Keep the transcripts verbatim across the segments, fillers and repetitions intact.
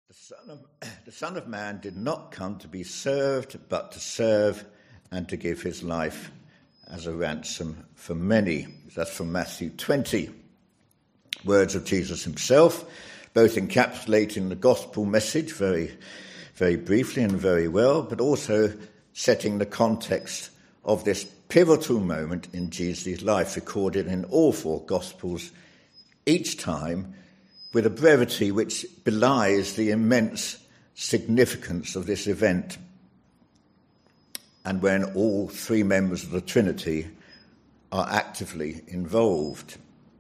The Son of, the Son of Man did not come to be served, but to serve and to give his life as a ransom for many. That's from Matthew twenty. Words of Jesus himself, both encapsulating the gospel message very, very briefly and very well, but also setting the context of this pivotal moment in Jesus' life, recorded in all four gospels, each time with a brevity which belies the immense significance of this event, and when all three members of the Trinity are actively involved.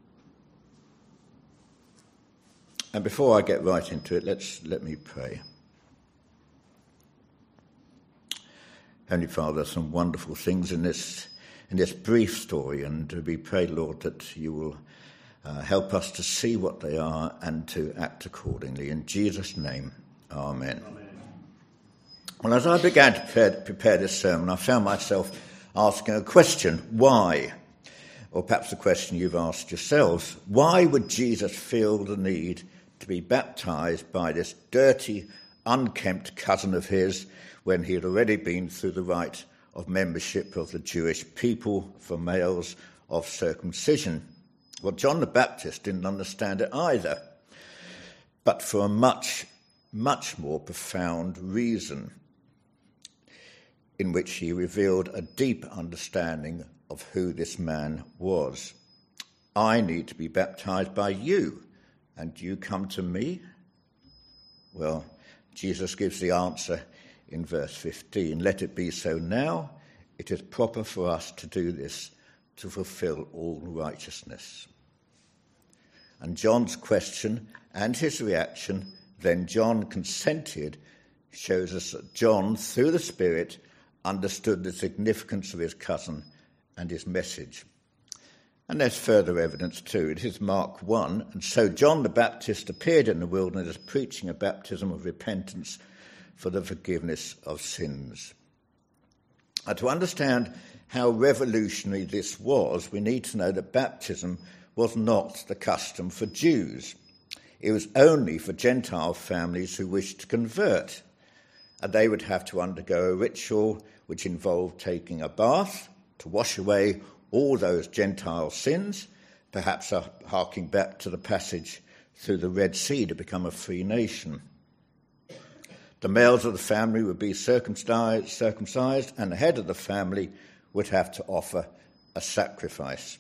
And before I get right into it, let's let me pray. Heavenly Father, there's some wonderful things in this in this brief story, and we pray, Lord, that you will uh, help us to see what they are and to act accordingly. In Jesus' name, amen. Amen. Well, as I began to prepare, prepare this sermon, I found myself asking a question: why? Or perhaps the question you've asked yourselves: why would Jesus feel the need to be baptized by this dirty, unkempt cousin of his when he had already been through the rite of membership of the Jewish people for males of circumcision? Well, John the Baptist didn't understand it either, but for a much, much more profound reason, in which he revealed a deep understanding of who this man was. I need to be baptized by you, and you come to me? Well, Jesus gives the answer in verse fifteen. Let it be so now. It is proper for us to do this to fulfill all righteousness. And John's question and his reaction, then John consented, shows us that John, through the Spirit, understood the significance of his cousin and his message. And there's further evidence too. It is Mark one. And so John the Baptist appeared in the wilderness preaching a baptism of repentance for the forgiveness of sins. And to understand how revolutionary this was, we need to know that baptism was not the custom for Jews. It was only for Gentile families who wished to convert. And they would have to undergo a ritual which involved taking a bath to wash away all those Gentile sins, perhaps harking back to the passage through the Red Sea to become a free nation. The males of the family would be circumcised, circumcised, and the head of the family would have to offer a sacrifice.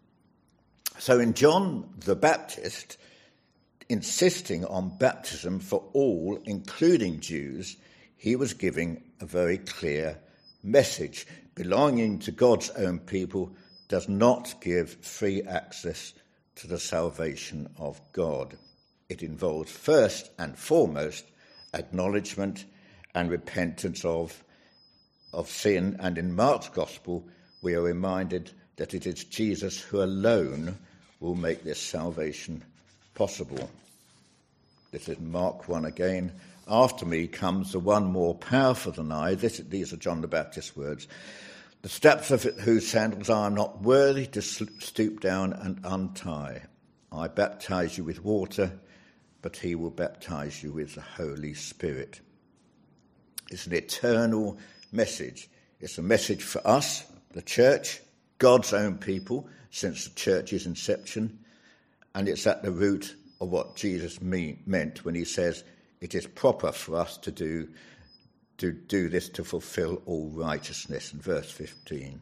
So in John the Baptist, insisting on baptism for all, including Jews, he was giving a very clear message. Belonging to God's own people does not give free access to the salvation of God. It involves first and foremost acknowledgement and repentance of, of sin. And in Mark's Gospel, we are reminded that it is Jesus who alone will make this salvation possible. This is Mark one again. After me comes the one more powerful than I. This, these are John the Baptist's words. The steps of whose sandals I am not worthy to stoop down and untie. I baptize you with water, but he will baptize you with the Holy Spirit. It's an eternal message. It's a message for us, the church, God's own people, since the church's inception, and it's at the root of what Jesus mean, meant when he says it is proper for us to do to do this to fulfill all righteousness, in verse fifteen.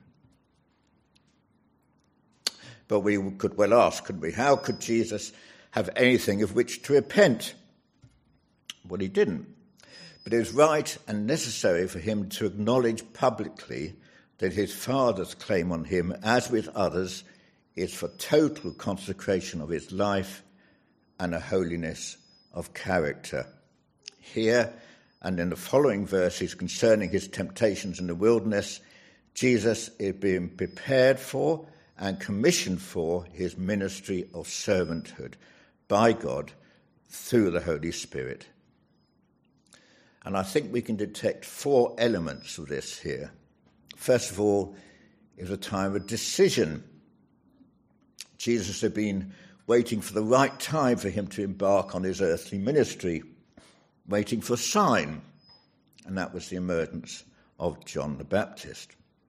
But we could well ask, couldn't we, how could Jesus have anything of which to repent? Well, he didn't. But it was right and necessary for him to acknowledge publicly that his Father's claim on him, as with others, is for total consecration of his life and a holiness of character. Here and in the following verses concerning his temptations in the wilderness, Jesus is being prepared for and commissioned for his ministry of servanthood by God through the Holy Spirit. And I think we can detect four elements of this here. First of all, it was a time of decision. Jesus had been waiting for the right time for him to embark on his earthly ministry. waiting for a sign, and that was the emergence of John the Baptist.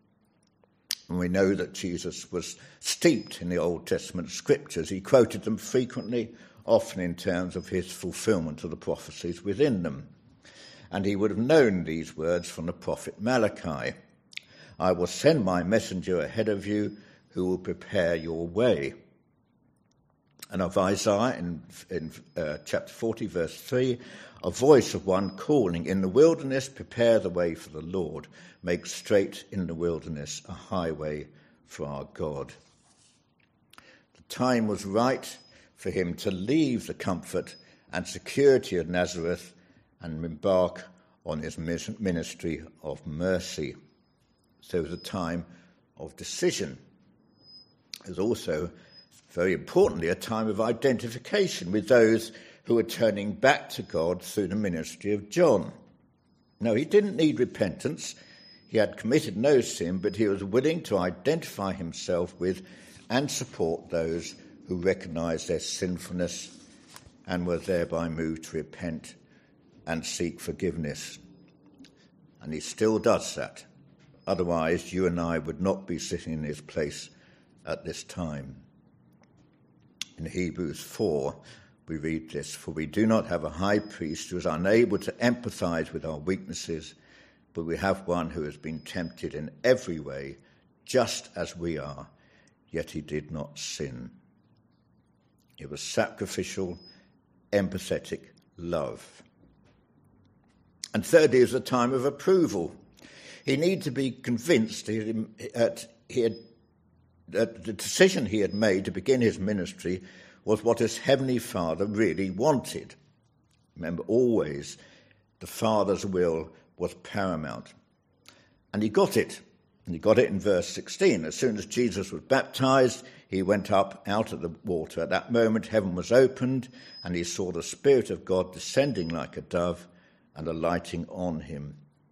And we know that Jesus was steeped in the Old Testament scriptures. He quoted them frequently, often in terms of his fulfillment of the prophecies within them. And he would have known these words from the prophet Malachi. I will send my messenger ahead of you who will prepare your way. And of Isaiah in, in uh, chapter forty, verse three, a voice of one calling, in the wilderness, prepare the way for the Lord. Make straight in the wilderness a highway for our God. The time was right for him to leave the comfort and security of Nazareth and embark on his ministry of mercy. So it was a time of decision. It was also, very importantly, a time of identification with those who were turning back to God through the ministry of John. No, he didn't need repentance. He had committed no sin, but he was willing to identify himself with and support those who recognized their sinfulness and were thereby moved to repent and seek forgiveness. And he still does that. Otherwise, you and I would not be sitting in this place at this time. In Hebrews four, we read this, for we do not have a high priest who is unable to empathize with our weaknesses, but we have one who has been tempted in every way, just as we are, yet he did not sin. It was sacrificial, empathetic love. And thirdly, it was a time of approval. He needed to be convinced that he had, that the decision he had made to begin his ministry was what his heavenly Father really wanted. Remember, always the Father's will was paramount. And he got it. And he got it in verse sixteen. As soon as Jesus was baptized, he went up out of the water. At that moment, heaven was opened, and he saw the Spirit of God descending like a dove and alighting on him.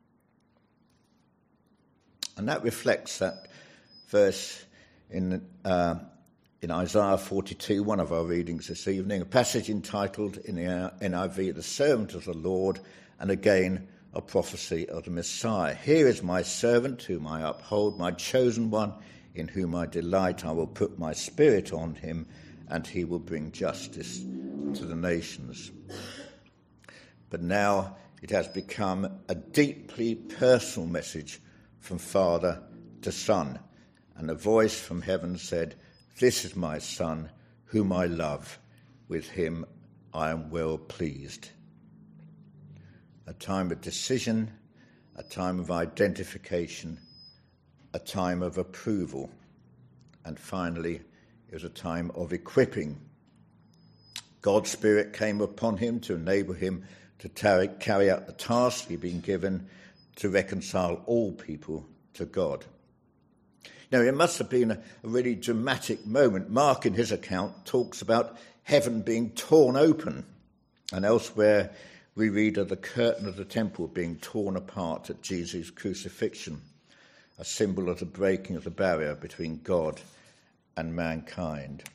And that reflects that verse in uh, in Isaiah forty-two, one of our readings this evening, a passage entitled in the N I V, The Servant of the Lord, and again a prophecy of the Messiah. Here is my servant whom I uphold, my chosen one in whom I delight. I will put my spirit on him, and he will bring justice to the nations. But now it has become a deeply personal message from Father to Son. And a voice from heaven said, this is my Son, whom I love. With him I am well pleased. A time of decision, a time of identification, a time of approval. And finally, it was a time of equipping. God's Spirit came upon him to enable him to carry out the task he'd been given to reconcile all people to God. Now, it must have been a, a really dramatic moment. Mark, in his account, talks about heaven being torn open, and elsewhere we read of the curtain of the temple being torn apart at Jesus' crucifixion, a symbol of the breaking of the barrier between God and mankind.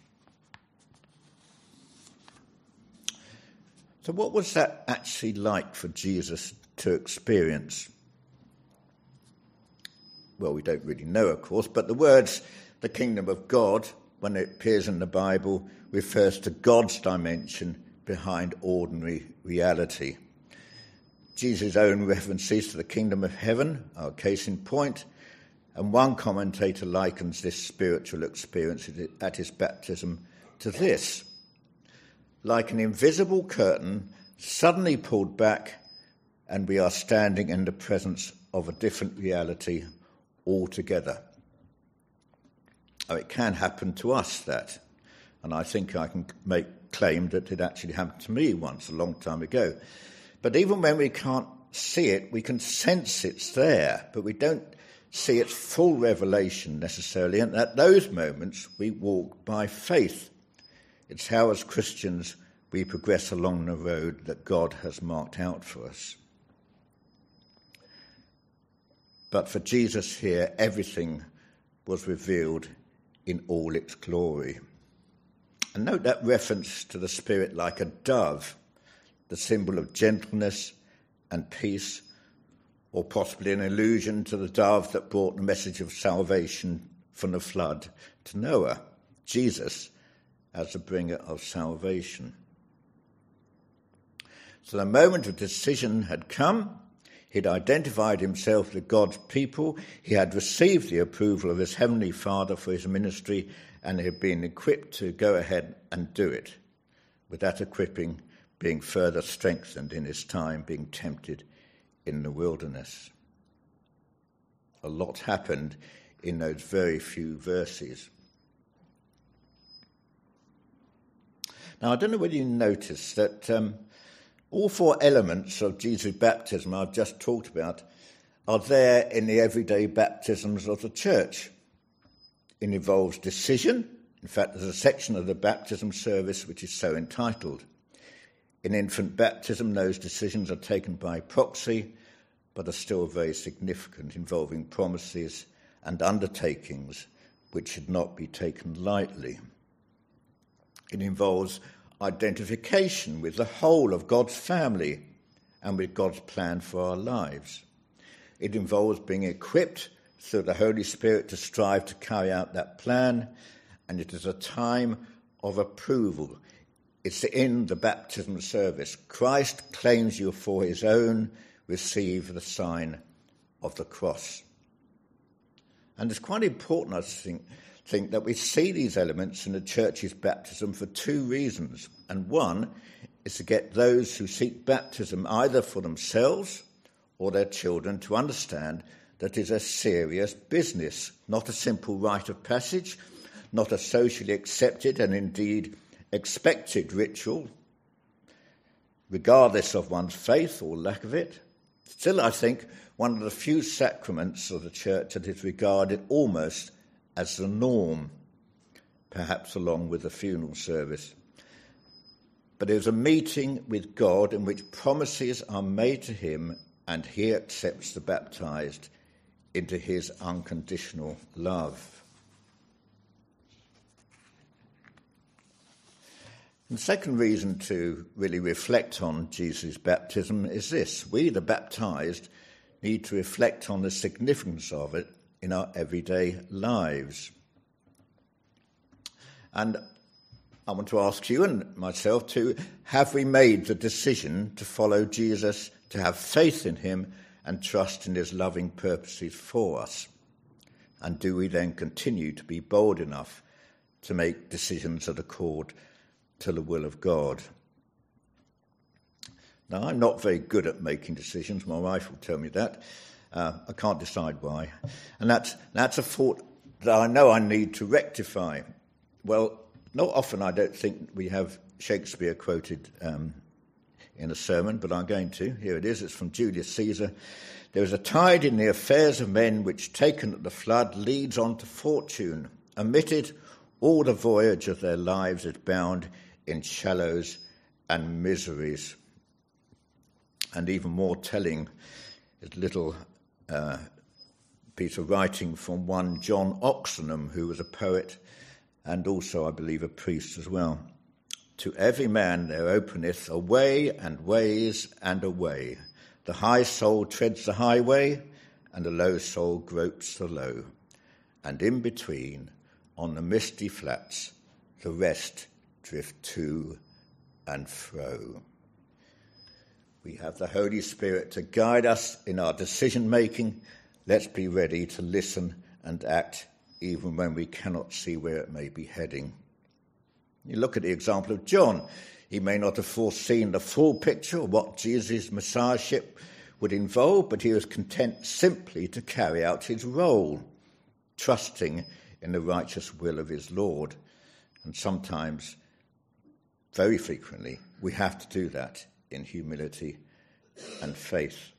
So what was that actually like for Jesus to experience? Well, we don't really know, of course, but the words, the kingdom of God, when it appears in the Bible, refers to God's dimension behind ordinary reality. Jesus' own references to the kingdom of heaven are a case in point, and one commentator likens this spiritual experience at his baptism to this: like an invisible curtain suddenly pulled back, and we are standing in the presence of a different reality altogether. Oh, it can happen to us, that, and I think I can make claim that it actually happened to me once a long time ago. But even when we can't see it, we can sense it's there, but we don't see its full revelation necessarily, and at those moments we walk by faith. It's how, as Christians, we progress along the road that God has marked out for us. But for Jesus here, everything was revealed in all its glory. And note that reference to the Spirit like a dove. the symbol of gentleness and peace, or possibly an allusion to the dove that brought the message of salvation from the flood to Noah, Jesus as the bringer of salvation. So the moment of decision had come. He'd identified himself with God's people. He had received the approval of his heavenly Father for his ministry, and he had been equipped to go ahead and do it, with that equipping being further strengthened in his time being tempted in the wilderness. A lot happened in those very few verses. Now, I don't know whether you noticed that um, all four elements of Jesus' baptism I've just talked about are there in the everyday baptisms of the church. It involves decision. In fact, there's a section of the baptism service which is so entitled. In infant baptism, those decisions are taken by proxy, but are still very significant, involving promises and undertakings which should not be taken lightly. It involves identification with the whole of God's family and with God's plan for our lives. It involves being equipped through the Holy Spirit to strive to carry out that plan, and it is a time of approval. It's in the baptism service. Christ claims you for his own. Receive the sign of the cross. And it's quite important, I think, think that we see these elements in the church's baptism for two reasons. And one is to get those who seek baptism either for themselves or their children to understand that it is a serious business, not a simple rite of passage, not a socially accepted and indeed expected ritual, regardless of one's faith or lack of it. Still, I think, one of the few sacraments of the church that is regarded almost as the norm, perhaps along with the funeral service. But it is a meeting with God in which promises are made to him and he accepts the baptized into his unconditional love. And the second reason to really reflect on Jesus' baptism is this. We, the baptized, need to reflect on the significance of it in our everyday lives. And I want to ask you and myself too, have we made the decision to follow Jesus, to have faith in him and trust in his loving purposes for us? And do we then continue to be bold enough to make decisions that accord to the will of God? Now, I'm not very good at making decisions. My wife will tell me that. Uh, I can't decide why. And that's, that's a fault that I know I need to rectify. Well, not often I don't think we have Shakespeare quoted um, in a sermon, but I'm going to. Here it is. It's from Julius Caesar. There is a tide in the affairs of men which, taken at the flood, leads on to fortune. Omitted, all the voyage of their lives is bound in shallows and miseries. And even more telling is little uh, piece of writing from one John Oxenham, who was a poet and also, I believe, a priest as well. To every man there openeth a way and ways and a way. The high soul treads the highway, and the low soul gropes the low. And in between, on the misty flats, the rest drift to and fro. We have the Holy Spirit to guide us in our decision-making. Let's be ready to listen and act even when we cannot see where it may be heading. You look at the example of John. He may not have foreseen the full picture of what Jesus' messiahship would involve, but he was content simply to carry out his role, trusting in the righteous will of his Lord. And sometimes, very frequently, we have to do that in humility and faith.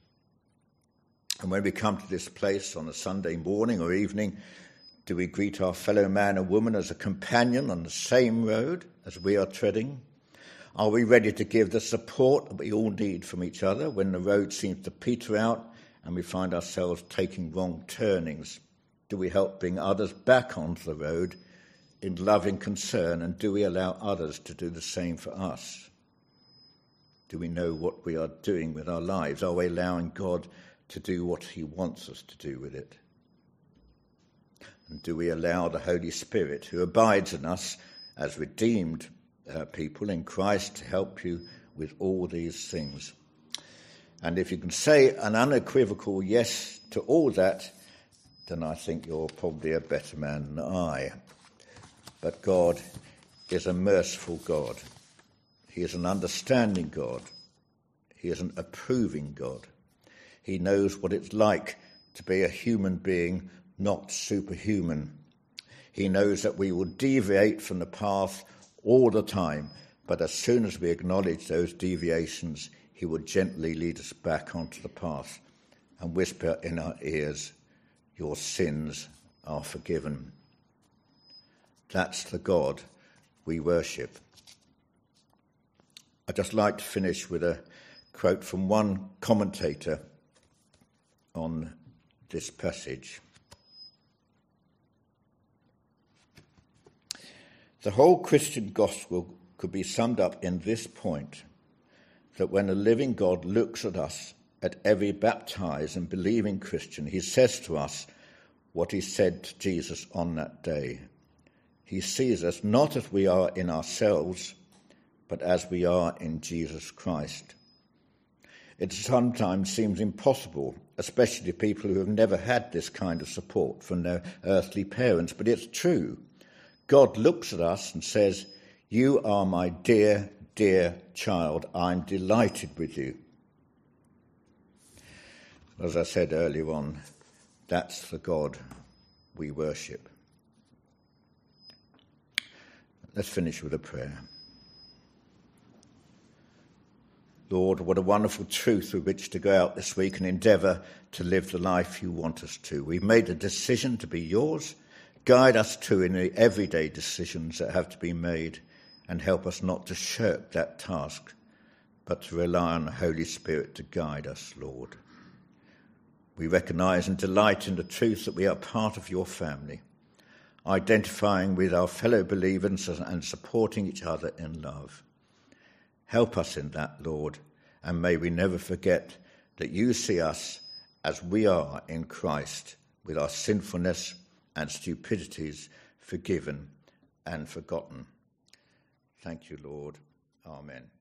And when we come to this place on a Sunday morning or evening, do we greet our fellow man and woman as a companion on the same road as we are treading? Are we ready to give the support that we all need from each other when the road seems to peter out and we find ourselves taking wrong turnings? Do we help bring others back onto the road in loving concern, and do we allow others to do the same for us? Do we know what we are doing with our lives? Are we allowing God to do what he wants us to do with it? And do we allow the Holy Spirit, who abides in us as redeemed uh, people in Christ, to help you with all these things? And if you can say an unequivocal yes to all that, then I think you're probably a better man than I. But God is a merciful God. He is an understanding God. He is an approving God. He knows what it's like to be a human being, not superhuman. He knows that we will deviate from the path all the time, but as soon as we acknowledge those deviations, he will gently lead us back onto the path and whisper in our ears, "Your sins are forgiven." That's the God we worship. I'd just like to finish with a quote from one commentator on this passage. The whole Christian gospel could be summed up in this point, that when a living God looks at us, at every baptized and believing Christian, he says to us what he said to Jesus on that day. He sees us not as we are in ourselves, but as we are in Jesus Christ. It sometimes seems impossible, especially to people who have never had this kind of support from their earthly parents, but it's true. God looks at us and says, "You are my dear, dear child. I'm delighted with you." As I said earlier on, that's the God we worship. Let's finish with a prayer. Lord, what a wonderful truth with which to go out this week and endeavour to live the life you want us to. We've made a decision to be yours. Guide us too in the everyday decisions that have to be made, and help us not to shirk that task, but to rely on the Holy Spirit to guide us, Lord. We recognise and delight in the truth that we are part of your family, identifying with our fellow believers and supporting each other in love. Help us in that, Lord, and may we never forget that you see us as we are in Christ, with our sinfulness and stupidities forgiven and forgotten. Thank you, Lord. Amen.